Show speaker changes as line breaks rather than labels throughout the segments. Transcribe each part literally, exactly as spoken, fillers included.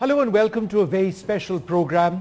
Hello and welcome to a very special program.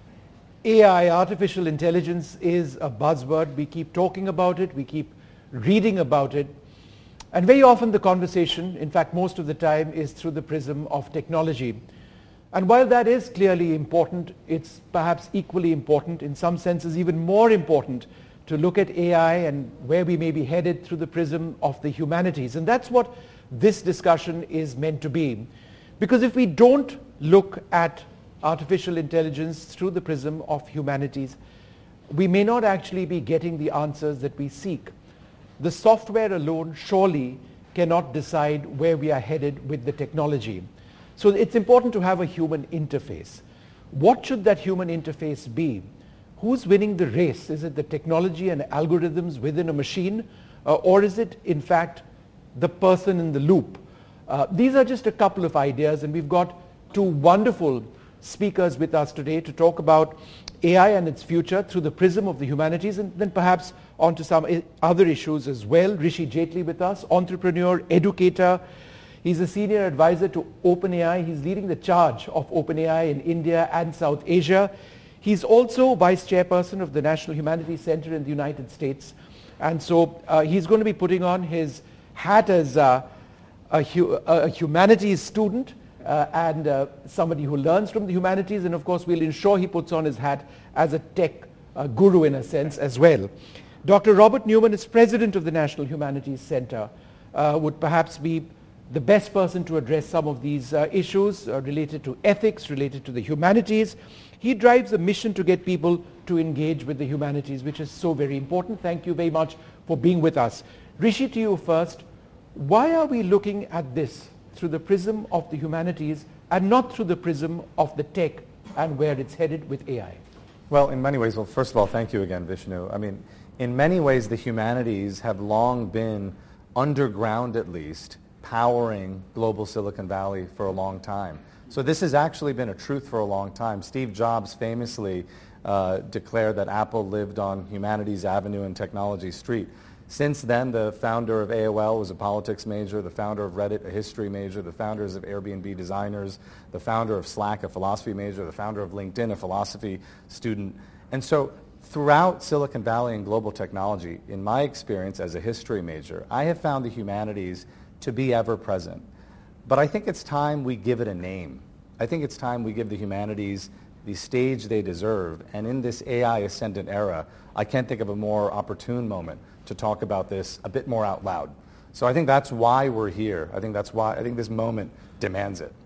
A I, artificial intelligence, is a buzzword. We keep talking about it, we keep reading about it, and very often the conversation, in fact most of the time, is through the prism of technology. And while that is clearly important, it's perhaps equally important, in some senses even more important, to look at A I and where we may be headed through the prism of the humanities. And that's what this discussion is meant to be. Because if we don't look at artificial intelligence through the prism of humanities, we may not actually be getting the answers that we seek. The software alone surely cannot decide where we are headed with the technology. So it's important to have a human interface. What should that human interface be? Who's winning the race? Is it the technology and algorithms within a machine, uh, or is it in fact the person in the loop? Uh, these are just a couple of ideas, and we've got two wonderful speakers with us today to talk about A I and its future through the prism of the humanities, and then perhaps onto some other issues as well. Rishi Jaitley with us, entrepreneur, educator. He's a senior advisor to OpenAI. He's leading the charge of OpenAI in India and South Asia. He's also vice chairperson of the National Humanities Center in the United States. And so uh, he's going to be putting on his hat as uh, a, hu- a humanities student uh, and uh, somebody who learns from the humanities. And of course, we'll ensure he puts on his hat as a tech uh, guru in a sense as well. Doctor Robert Newman is president of the National Humanities Center, uh, would perhaps be the best person to address some of these uh, issues uh, related to ethics, related to the humanities. He drives a mission to get people to engage with the humanities, which is so very important. Thank you very much for being with us. Rishi, to you first. Why are we looking at this through the prism of the humanities and not through the prism of the tech and where it's headed with A I?
Well, in many ways, well, first of all, thank you again, Vishnu. I mean, in many ways, the humanities have long been underground, at least, powering global Silicon Valley for a long time. So this has actually been a truth for a long time. Steve Jobs famously uh, declared that Apple lived on Humanities Avenue and Technology Street. Since then, the founder of A O L was a politics major, the founder of Reddit, a history major, the founders of Airbnb, designers, the founder of Slack, a philosophy major, the founder of LinkedIn, a philosophy student. And so throughout Silicon Valley and global technology, in my experience as a history major, I have found the humanities to be ever present. But I think it's time we give it a name. I think it's time we give the humanities the stage they deserve. And in this A I ascendant era, I can't think of a more opportune moment to talk about this a bit more out loud. So I think that's why we're here. I think that's why, I think this moment demands it.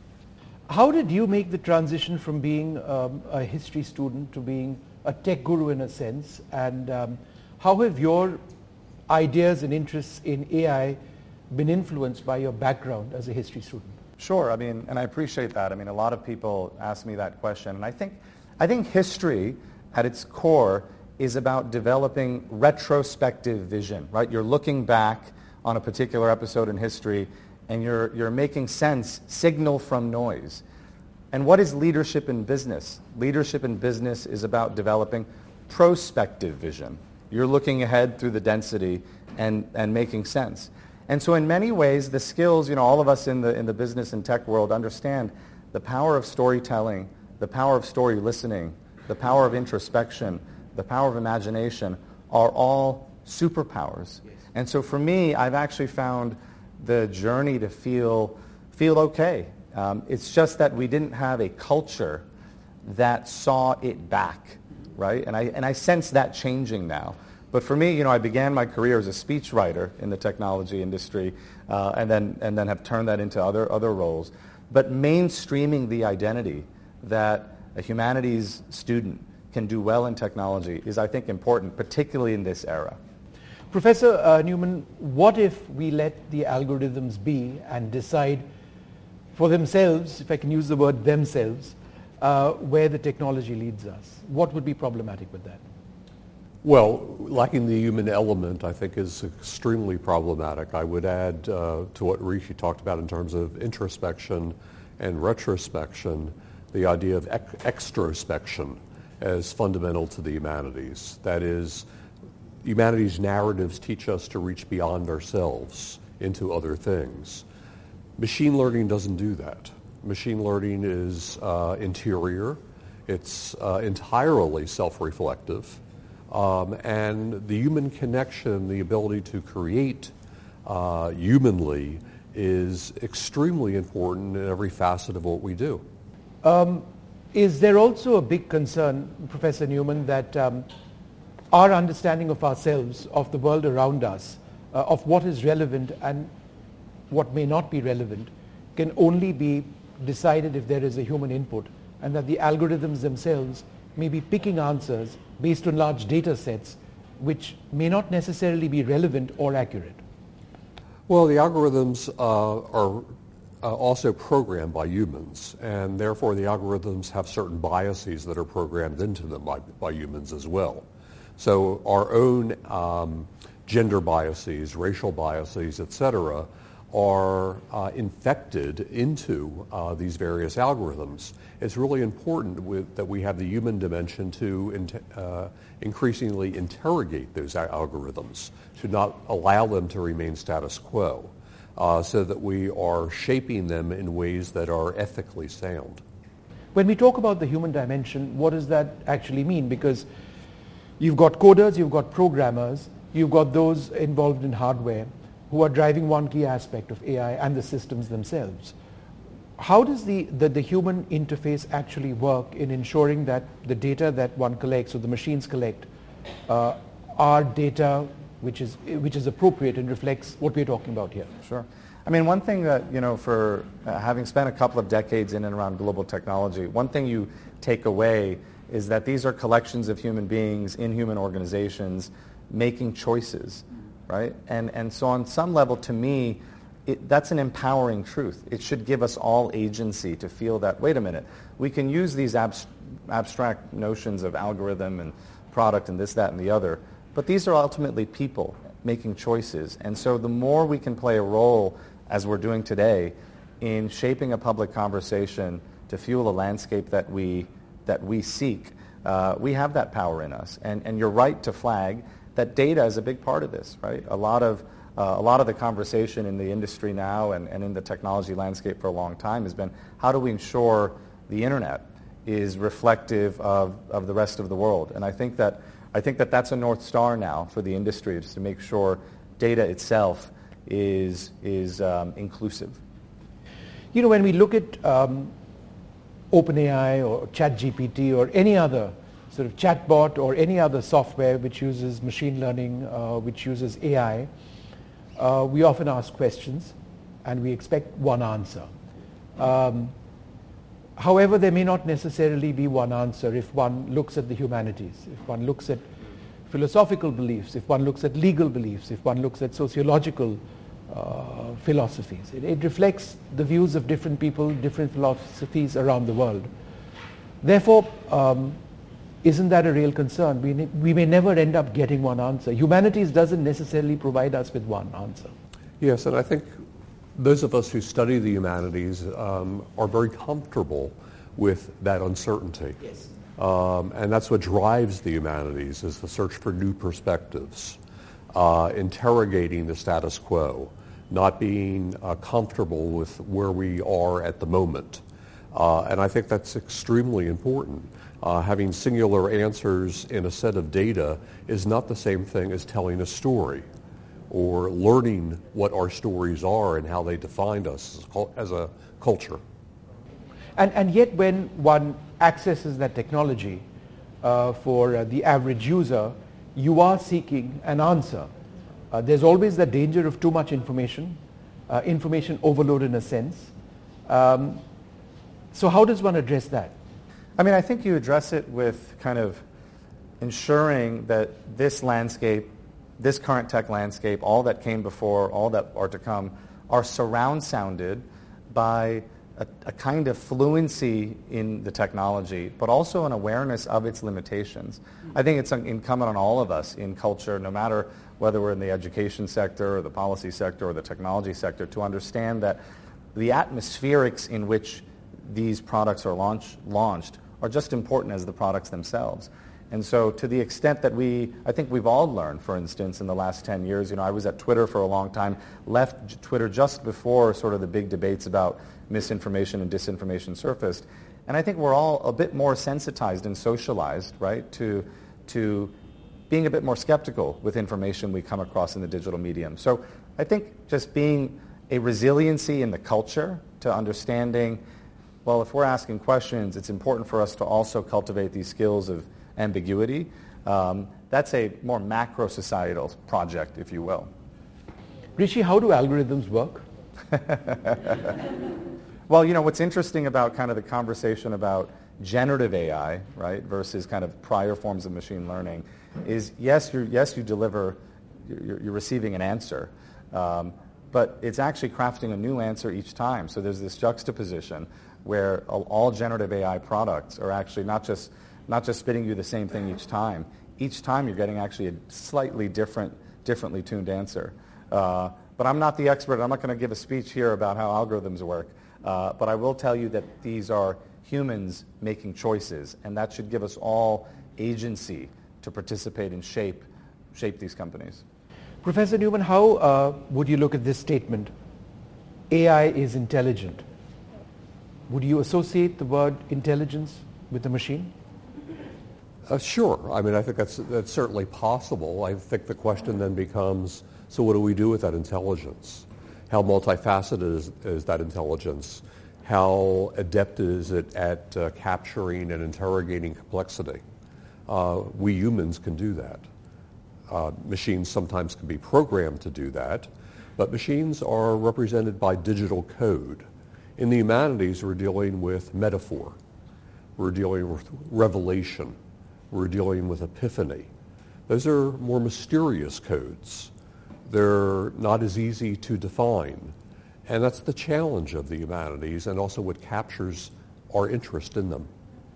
How did you make the transition from being um, a history student to being a tech guru in a sense? And um, how have your ideas and interests in A I been influenced by your background as a history student?
Sure, I mean, and I appreciate that. I mean, a lot of people ask me that question, and I think, I think history at its core is about developing retrospective vision, right? You're looking back on a particular episode in history, and you're, you're making sense, signal from noise. And what is leadership in business? Leadership in business is about developing prospective vision. You're looking ahead through the density and, and making sense. And so in many ways, the skills, you know, all of us in the, in the business and tech world understand the power of storytelling, the power of story listening, the power of introspection, the power of imagination are all superpowers. Yes. And so for me, I've actually found the journey to feel, feel okay. Um, it's just that we didn't have a culture that saw it back, right? And I, and I sense that changing now. But for me, you know, I began my career as a speechwriter in the technology industry, uh, and then and then have turned that into other other roles. But mainstreaming the identity that a humanities student can do well in technology is, I think, important, particularly in this era.
Professor uh, Newman, what if we let the algorithms be and decide for themselves, if I can use the word themselves, uh, where the technology leads us? What would be problematic with that?
Well, lacking the human element, I think, is extremely problematic. I would add uh, to what Rishi talked about in terms of introspection and retrospection, the idea of ec- extrospection as fundamental to the humanities. That is, humanities narratives teach us to reach beyond ourselves into other things. Machine learning doesn't do that. machine learning is uh, interior. It's uh, entirely self-reflective. Um, and the human connection, the ability to create uh, humanly, is extremely important in every facet of what we do.
Um, is there also a big concern, Professor Newman, that um, our understanding of ourselves, of the world around us, uh, of what is relevant and what may not be relevant, can only be decided if there is a human input, and that the algorithms themselves may be picking answers based on large data sets which may not necessarily be relevant or accurate?
Well, the algorithms uh, are uh, also programmed by humans, and therefore the algorithms have certain biases that are programmed into them by, by humans as well. So our own um, gender biases, racial biases, et cetera, are uh, infected into uh, these various algorithms. It's really important with, that we have the human dimension to in, uh, increasingly interrogate those algorithms, to not allow them to remain status quo, uh, so that we are shaping them in ways that are ethically sound.
When we talk about the human dimension, what does that actually mean? Because you've got coders, you've got programmers, you've got those involved in hardware who are driving one key aspect of A I and the systems themselves. How does the, the, the human interface actually work in ensuring that the data that one collects or the machines collect uh, are data which is, which is appropriate and reflects what we're talking about here?
Sure. I mean, one thing that, you know, for uh, having spent a couple of decades in and around global technology, one thing you take away is that these are collections of human beings in human organizations making choices, right? And, and so on some level, to me, it, that's an empowering truth. It should give us all agency to feel that, wait a minute, we can use these abs- abstract notions of algorithm and product and this, that, and the other, but these are ultimately people making choices. And so the more we can play a role, as we're doing today, in shaping a public conversation to fuel a landscape that we, that we seek, uh, we have that power in us. And, and you're right to flag that data is a big part of this, right? A lot of uh, a lot of the conversation in the industry now and, and in the technology landscape for a long time has been, how do we ensure the internet is reflective of, of the rest of the world? And I think that I think that that's a North Star now for the industry, is to make sure data itself is is um, inclusive.
You know, when we look at um, OpenAI or ChatGPT or any other sort of chatbot or any other software which uses machine learning, uh, which uses A I, uh, we often ask questions and we expect one answer. Um, however, there may not necessarily be one answer if one looks at the humanities, if one looks at philosophical beliefs, if one looks at legal beliefs, if one looks at sociological uh, philosophies. It, it reflects the views of different people, different philosophies around the world. Therefore, um, isn't that a real concern? We, ne- we may never end up getting one answer. Humanities doesn't necessarily provide us with one answer.
Yes, and I think those of us who study the humanities um, are very comfortable with that uncertainty.
Yes.
Um, and that's what drives the humanities, is the search for new perspectives, uh, interrogating the status quo, not being uh, comfortable with where we are at the moment. Uh, and I think that's extremely important. Uh, having singular answers in a set of data is not the same thing as telling a story or learning what our stories are and how they defined us as a, as a culture.
And, and yet when one accesses that technology uh, for uh, the average user, you are seeking an answer. Uh, there's always the danger of too much information, uh, information overload in a sense. Um, so how does one address that?
I mean, I think you address it with kind of ensuring that this landscape, this current tech landscape, all that came before, all that are to come, are surround sounded by a, a kind of fluency in the technology, but also an awareness of its limitations. I think it's incumbent on all of us in culture, no matter whether we're in the education sector or the policy sector or the technology sector, to understand that the atmospherics in which these products are launch, launched are just important as the products themselves. And so to the extent that we, I think we've all learned, for instance, in the last ten years, you know, I was at Twitter for a long time, left J- Twitter just before sort of the big debates about misinformation and disinformation surfaced. And I think we're all a bit more sensitized and socialized, right, to, to being a bit more skeptical with information we come across in the digital medium. So I think just being a resiliency in the culture to understanding, well, if we're asking questions, it's important for us to also cultivate these skills of ambiguity. Um, that's a more macro societal project, if you will.
Rishi, how do algorithms work?
Well, you know, what's interesting about kind of the conversation about generative A I, right, versus kind of prior forms of machine learning is, yes, you're, yes, you deliver, you're, you're receiving an answer, um, but it's actually crafting a new answer each time. So there's this juxtaposition where all generative A I products are actually not just not just spitting you the same thing each time. Each time you're getting actually a slightly different, differently tuned answer. Uh, but I'm not the expert. I'm not going to give a speech here about how algorithms work. Uh, but I will tell you that these are humans making choices, and that should give us all agency to participate and shape, shape these companies.
Professor Newman, how uh, would you look at this statement? A I is intelligent. Would you associate the word intelligence with the machine?
Uh, sure. I mean, I think that's, that's certainly possible. I think the question then becomes, so what do we do with that intelligence? How multifaceted is, is that intelligence? How adept is it at uh, capturing and interrogating complexity? Uh, we humans can do that. Uh, machines sometimes can be programmed to do that, but machines are represented by digital code. In the humanities, we're dealing with metaphor. We're dealing with revelation. We're dealing with epiphany. Those are more mysterious codes. They're not as easy to define. And that's the challenge of the humanities and also what captures our interest in them.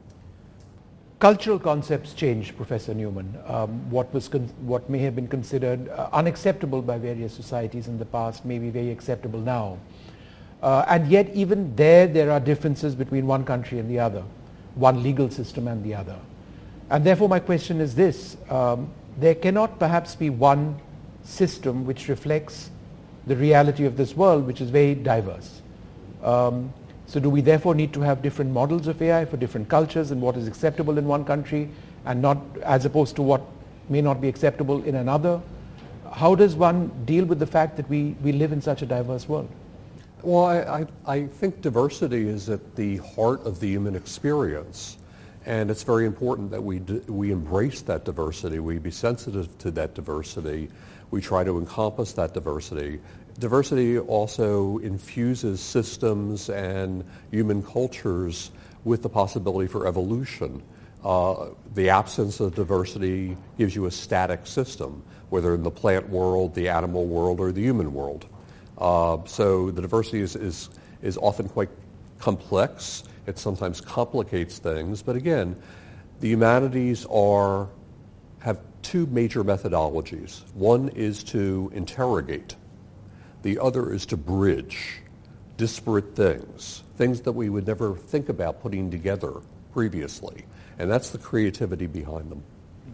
Cultural concepts change, Professor Newman. Um, what, was con- what may have been considered uh, unacceptable by various societies in the past may be very acceptable now. Uh, and yet even there, there are differences between one country and the other, one legal system and the other. And therefore my question is this, um, there cannot perhaps be one system which reflects the reality of this world, which is very diverse. Um, so do we therefore need to have different models of A I for different cultures and what is acceptable in one country and not as opposed to what may not be acceptable in another? How does one deal with the fact that we, we live in such a diverse world?
Well, I, I, I think diversity is at the heart of the human experience. And it's very important that we, d- we embrace that diversity, we be sensitive to that diversity, we try to encompass that diversity. Diversity also infuses systems and human cultures with the possibility for evolution. Uh, the absence of diversity gives you a static system, whether in the plant world, the animal world, or the human world. Uh, so the diversity is, is, is often quite complex. It sometimes complicates things, but again, the humanities are, have two major methodologies. One is to interrogate. The other is to bridge disparate things, things that we would never think about putting together previously, and that's the creativity behind them.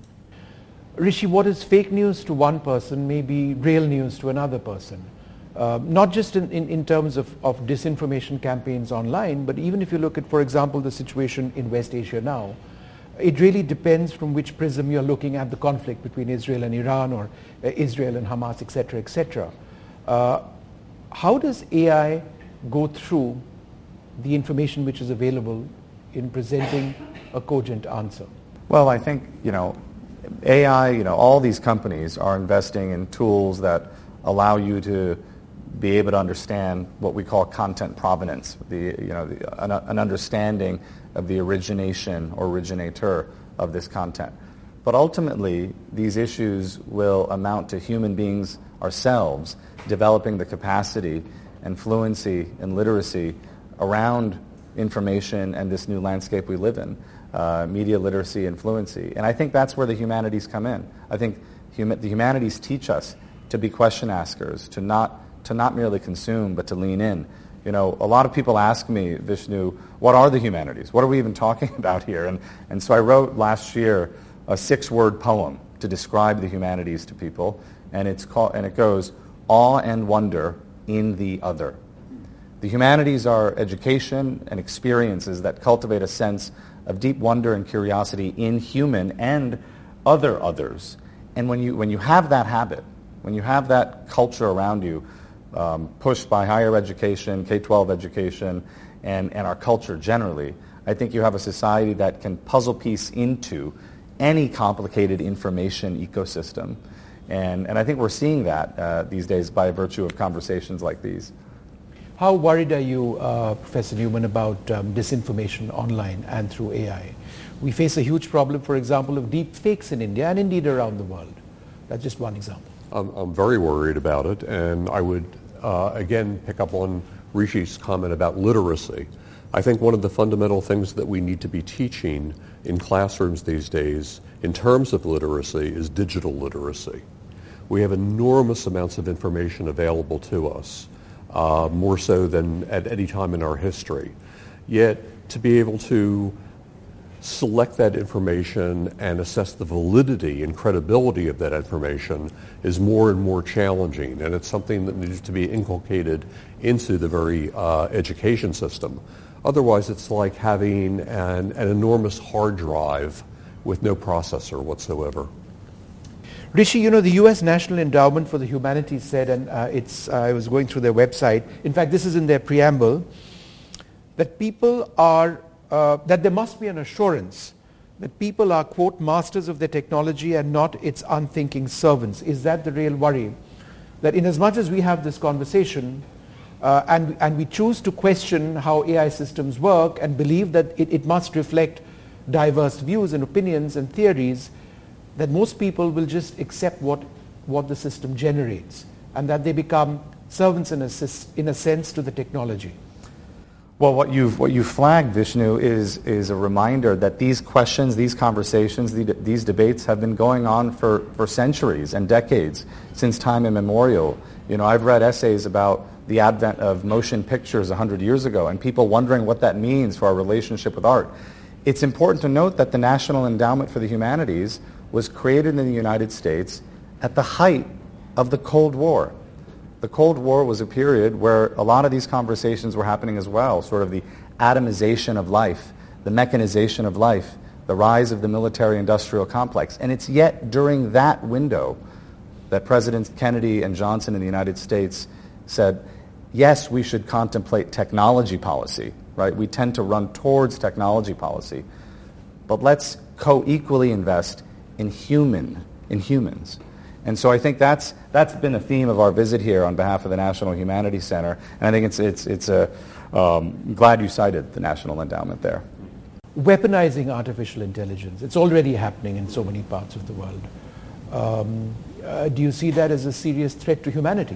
Rishi, what is fake news to one person may be real news to another person. Uh, not just in, in, in terms of, of disinformation campaigns online, but even if you look at, for example, the situation in West Asia now, it really depends from which prism you're looking at the conflict between Israel and Iran or uh, Israel and Hamas, et cetera, et cetera. Uh, how does A I go through the information which is available in presenting a cogent answer?
Well, I think, you know, A I, you know, all these companies are investing in tools that allow you to be able to understand what we call content provenance, the, you know, the, an, an understanding of the origination or originator of this content. But ultimately, these issues will amount to human beings ourselves developing the capacity and fluency and literacy around information and this new landscape we live in, uh, media literacy and fluency. And I think that's where the humanities come in. I think hum- the humanities teach us to be question askers, to not to not merely consume, but to lean in. You know, a lot of people ask me, Vishnu, what are the humanities? What are we even talking about here? And and so I wrote last year a six-word poem to describe the humanities to people, and it's called, and it goes, awe and wonder in the other. The humanities are education and experiences that cultivate a sense of deep wonder and curiosity in human and other others. And when you, when you have that habit, when you have that culture around you, um, pushed by higher education, K twelve education, and, and our culture generally, I think you have a society that can puzzle piece into any complicated information ecosystem. And, and I think we're seeing that uh, these days by virtue of conversations like these.
How worried are you, uh, Professor Newman, about um, disinformation online and through A I? We face a huge problem, for example, of deep fakes in India and indeed around the world. That's just one example.
I'm, I'm very worried about it, and I would, uh, again, pick up on Rishi's comment about literacy. I think one of the fundamental things that we need to be teaching in classrooms these days in terms of literacy is digital literacy. We have enormous amounts of information available to us, uh, more so than at any time in our history. Yet to be able to select that information and assess the validity and credibility of that information is more and more challenging, and it's something that needs to be inculcated into the very uh, education system. Otherwise, it's like having an, an enormous hard drive with no processor whatsoever.
Rishi, you know, the U S National Endowment for the Humanities said, and uh, it's, uh, I was going through their website, in fact, this is in their preamble, that people are Uh, that there must be an assurance that people are, quote, masters of their technology and not its unthinking servants. Is that the real worry? That in as much as we have this conversation uh, and, and we choose to question how A I systems work and believe that it, it must reflect diverse views and opinions and theories, that most people will just accept what, what the system generates and that they become servants in a, in a sense to the technology.
Well, what you've, what you've flagged, Vishnu, is, is a reminder that these questions, these conversations, the, these debates have been going on for, for centuries and decades, since time immemorial. You know, I've read essays about the advent of motion pictures one hundred years ago and people wondering what that means for our relationship with art. It's important to note that the National Endowment for the Humanities was created in the United States at the height of the Cold War. The Cold War was a period where a lot of these conversations were happening as well, sort of the atomization of life, the mechanization of life, the rise of the military-industrial complex. And it's yet during that window that Presidents Kennedy and Johnson in the United States said, yes, we should contemplate technology policy, right? We tend to run towards technology policy, but let's co-equally invest in human, in humans. And so I think that's that's been a theme of our visit here on behalf of the National Humanities Center, and I think it's it's it's a um, glad you cited the National Endowment there.
Weaponizing artificial intelligence, it's already happening in so many parts of the world. Um, uh, do you see that as a serious threat to humanity?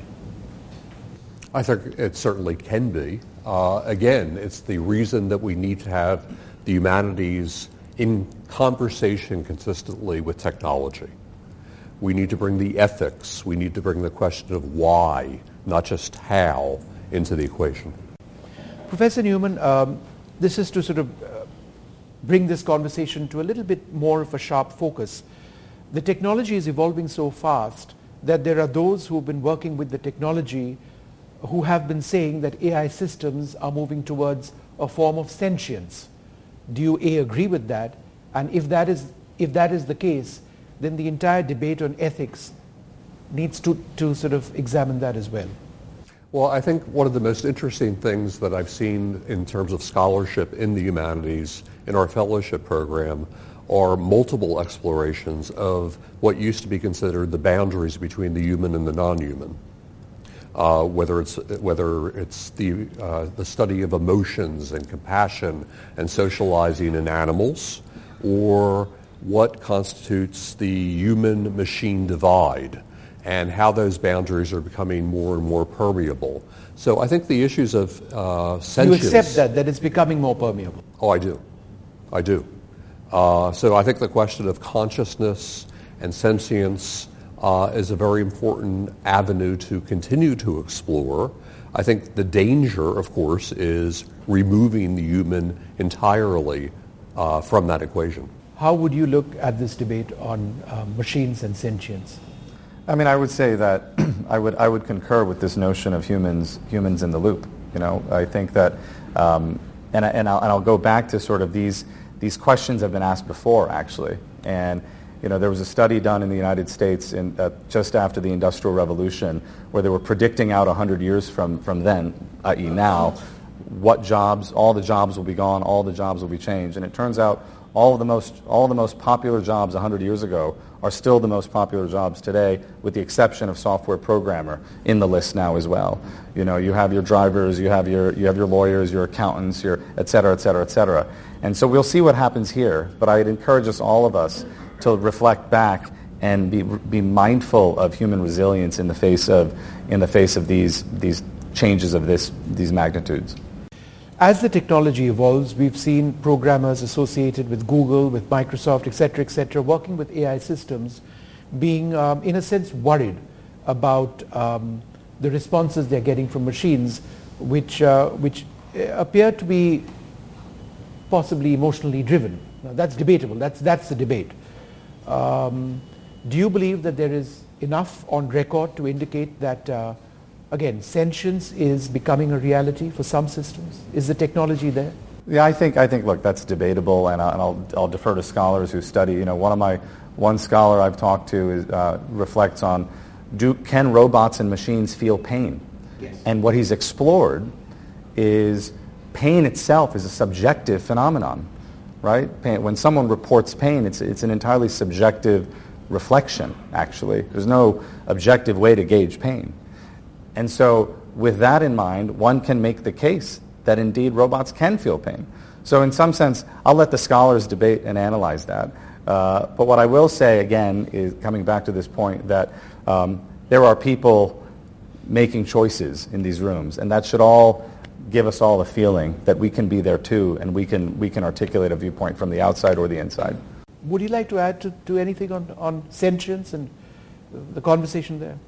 I think it certainly can be. Uh, again, it's the reason that we need to have the humanities in conversation consistently with technology. We need to bring the ethics, we need to bring the question of why, not just how, into the equation.
Professor Newman, um, this is to sort of uh, bring this conversation to a little bit more of a sharp focus. The technology is evolving so fast that there are those who have been working with the technology who have been saying that A I systems are moving towards a form of sentience. Do you A, agree with that? And if that is, if that is the case, then the entire debate on ethics needs to, to sort of examine that as well.
Well, I think one of the most interesting things that I've seen in terms of scholarship in the humanities in our fellowship program are multiple explorations of what used to be considered the boundaries between the human and the non-human. Uh, whether it's whether it's the uh, the study of emotions and compassion and socializing in animals, or what constitutes the human-machine divide and how those boundaries are becoming more and more permeable. So I think the issues of uh, sentience...
You accept that, that it's becoming more permeable?
Oh, I do. I do. Uh, so I think the question of consciousness and sentience uh, is a very important avenue to continue to explore. I think the danger, of course, is removing the human entirely uh, from that equation.
how would you look at this debate on uh, machines and sentience?
I mean, I would say that I would I would concur with this notion of humans humans in the loop. You know, I think that, um, and I, and I'll, and I'll go back to sort of these these questions have been asked before, actually. And you know, there was a study done in the United States in, uh, just after the Industrial Revolution, where they were predicting out one hundred years from from then, that is now, what jobs, all the jobs will be gone, all the jobs will be changed, and it turns out all of the most all of the most popular jobs one hundred years ago are still the most popular jobs today, with the exception of software programmer in the list now as well. You know, you have your drivers, you have your you have your lawyers, your accountants, your et cetera, et cetera, et cetera. And so we'll see what happens here. But I'd encourage us, all of us, to reflect back and be be mindful of human resilience in the face of in the face of these these changes of this these magnitudes.
As the technology evolves, we've seen programmers associated with Google, with Microsoft, et cetera, et cetera, working with A I systems, being, um, in a sense, worried about um, the responses they're getting from machines, which, uh, which appear to be possibly emotionally driven. Now, that's debatable. That's, that's the debate. Um, do you believe that there is enough on record to indicate that uh, again, sentience is becoming a reality for some systems? Is the technology there?
Yeah, I think I think look, that's debatable, and, I, and I'll I'll defer to scholars who study. You know, one of my one scholar I've talked to is, uh, reflects on, do can robots and machines feel pain?
Yes.
And what he's explored is pain itself is a subjective phenomenon, right? Pain, when someone reports pain, it's it's an entirely subjective reflection. Actually, there's no objective way to gauge pain. And so with that in mind, one can make the case that indeed robots can feel pain. So in some sense, I'll let the scholars debate and analyze that. Uh, but what I will say, again, is coming back to this point, that um, there are people making choices in these rooms, and that should all give us all a feeling that we can be there too, and we can, we can articulate a viewpoint from the outside or the inside.
Would you like to add to, to anything on, on sentience and the conversation there?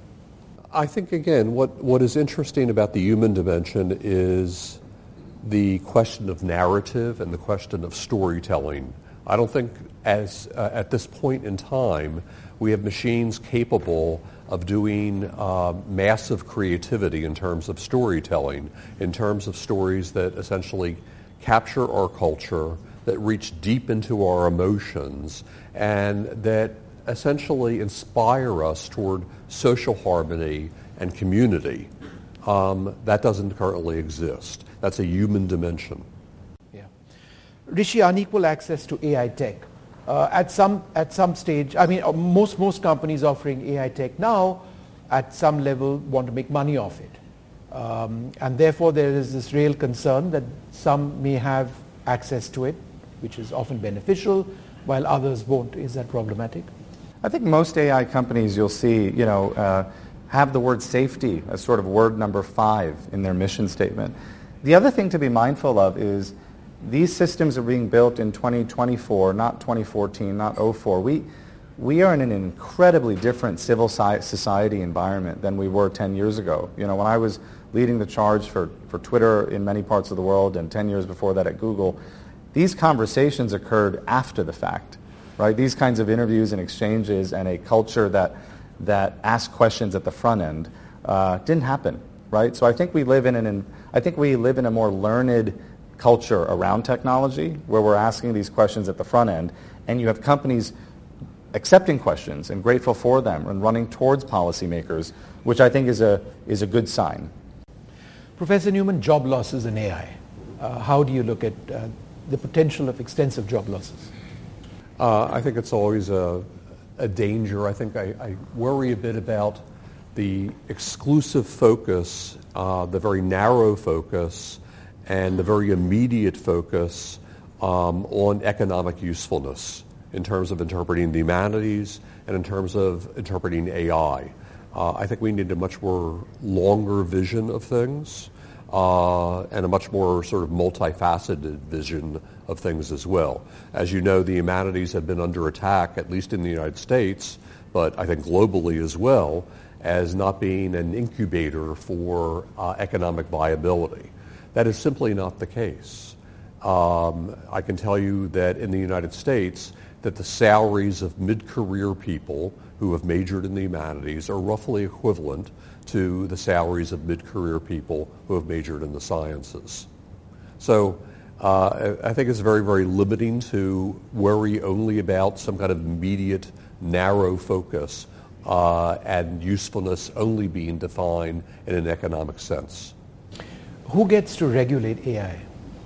I think, again, what, what is interesting about the human dimension is the question of narrative and the question of storytelling. I don't think as uh, at this point in time we have machines capable of doing uh, massive creativity in terms of storytelling, in terms of stories that essentially capture our culture, that reach deep into our emotions, and that essentially inspire us toward social harmony and community. Um, that doesn't currently exist. That's a human dimension.
Yeah. Rishi, unequal access to A I tech. Uh, at some at some stage, I mean, most most companies offering A I tech now, at some level, want to make money off it, um, and therefore there is this real concern that some may have access to it, which is often beneficial, while others won't. Is that problematic?
I think most A I companies you'll see, you know, uh, have the word safety as sort of word number five in their mission statement. The other thing to be mindful of is these systems are being built in twenty twenty-four, not twenty fourteen, not oh four. We, we are in an incredibly different civil society environment than we were ten years ago. You know, when I was leading the charge for, for Twitter in many parts of the world, and ten years before that at Google, these conversations occurred after the fact. Right? These kinds of interviews and exchanges and a culture that that asks questions at the front end uh, didn't happen. Right? So I think we live in an I think we live in a more learned culture around technology, where we're asking these questions at the front end, and you have companies accepting questions and grateful for them and running towards policymakers, which I think is a is a good sign.
Professor Newman, job losses in A I. Uh, how do you look at uh, the potential of extensive job losses?
Uh, I think it's always a, a danger. I think I, I worry a bit about the exclusive focus, uh, the very narrow focus, and the very immediate focus um, on economic usefulness in terms of interpreting the humanities and in terms of interpreting A I. Uh, I think we need a much more longer vision of things uh, and a much more sort of multifaceted vision of things as well. As you know, the humanities have been under attack, at least in the United States, but I think globally as well, as not being an incubator for uh, economic viability. That is simply not the case. Um, I can tell you that in the United States, that the salaries of mid-career people who have majored in the humanities are roughly equivalent to the salaries of mid-career people who have majored in the sciences. So uh, I think it's very, very limiting to worry only about some kind of immediate, narrow focus uh, and usefulness only being defined in an economic sense.
Who gets to regulate A I?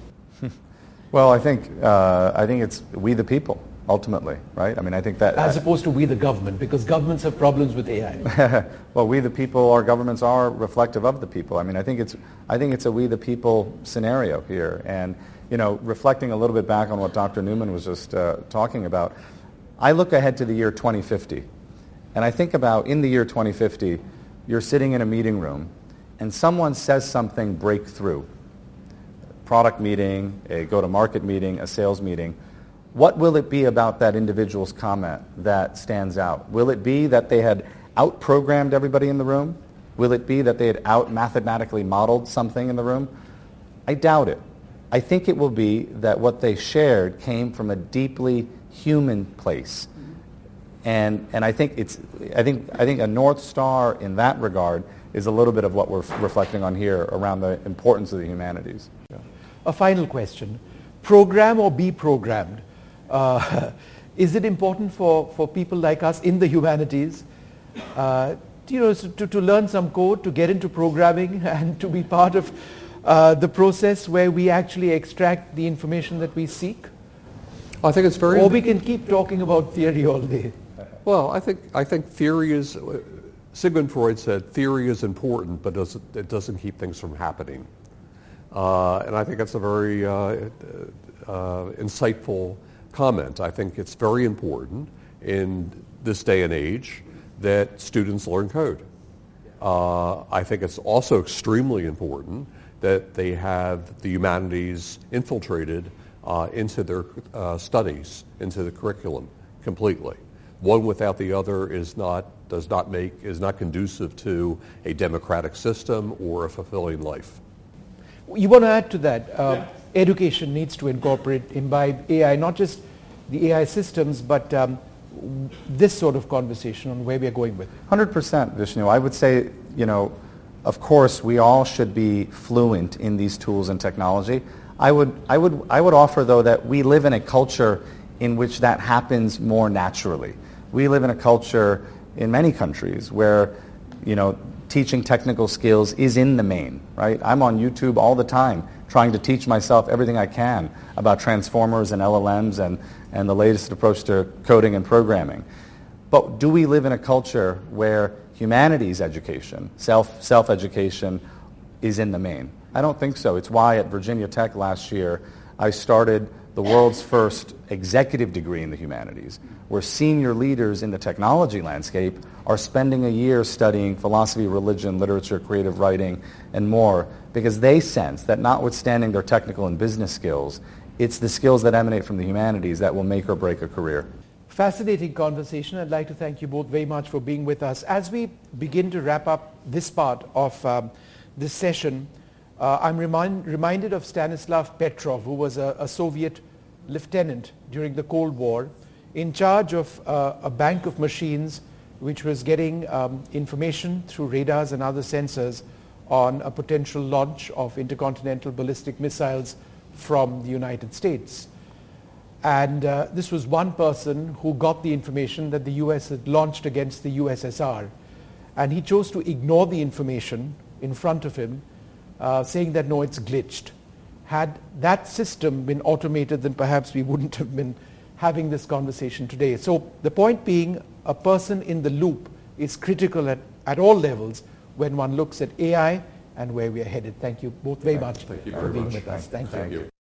Well, I think uh, I think it's we the people ultimately, right? I mean, I think that
as opposed to we the government, because governments have problems with A I.
Well, we the people, our governments are reflective of the people. I mean, I think it's I think it's a we the people scenario here, and you know, reflecting a little bit back on what Doctor Newman was just uh, talking about, I look ahead to the year twenty fifty, and I think about in the year twenty fifty, you're sitting in a meeting room, and someone says something breakthrough. Product meeting, a go-to-market meeting, a sales meeting. What will it be about that individual's comment that stands out? Will it be that they had out-programmed everybody in the room? Will it be that they had out-mathematically modeled something in the room? I doubt it. I think it will be that what they shared came from a deeply human place. And, and I think it's, I think, I think a North Star in that regard is a little bit of what we're f- reflecting on here around the importance of the humanities. Yeah.
A final question. Program or be programmed? Uh, is it important for, for people like us in the humanities uh, you know, to, to learn some code, to get into programming and to be part of uh, the process where we actually extract the information that we seek?
I think it's very...
Or we can keep talking about theory all day.
Well, I think, I think theory is... Sigmund Freud said theory is important, but doesn't, it doesn't keep things from happening. Uh, and I think that's a very uh, uh, insightful comment. I think it's very important in this day and age that students learn code. Uh, I think it's also extremely important that they have the humanities infiltrated uh, into their uh, studies, into the curriculum completely. One without the other is not, does not make, is not conducive to a democratic system or a fulfilling life.
You want to add to that? Uh, yeah. Education needs to incorporate, imbibe A I, not just the A I systems, but um, this sort of conversation on where we are going with it.
one hundred percent, Vishnu. I would say, you know, of course, we all should be fluent in these tools and technology. I would, I would, I would offer, though, that we live in a culture in which that happens more naturally. We live in a culture in many countries where, you know, teaching technical skills is in the main, right? I'm on YouTube all the time trying to teach myself everything I can about transformers and L L Ms and, and the latest approach to coding and programming. But do we live in a culture where humanities education, self, self-education, is in the main? I don't think so. It's why at Virginia Tech last year I started the world's first executive degree in the humanities, where senior leaders in the technology landscape are spending a year studying philosophy, religion, literature, creative writing, and more, because they sense that notwithstanding their technical and business skills, it's the skills that emanate from the humanities that will make or break a career.
Fascinating conversation. I'd like to thank you both very much for being with us. As we begin to wrap up this part of um, this session, Uh, I'm remind, reminded of Stanislav Petrov, who was a, a Soviet lieutenant during the Cold War, in charge of uh, a bank of machines which was getting um, information through radars and other sensors on a potential launch of intercontinental ballistic missiles from the United States. And uh, this was one person who got the information that the U S had launched against the U S S R. And he chose to ignore the information in front of him, Uh, saying that, no, it's glitched. Had that system been automated, then perhaps we wouldn't have been having this conversation today. So the point being, a person in the loop is critical at, at all levels when one looks at A I and where we are headed. Thank you both very much
Thank you
for
very
being
much.
with us. Thank,
Thank
you.
you.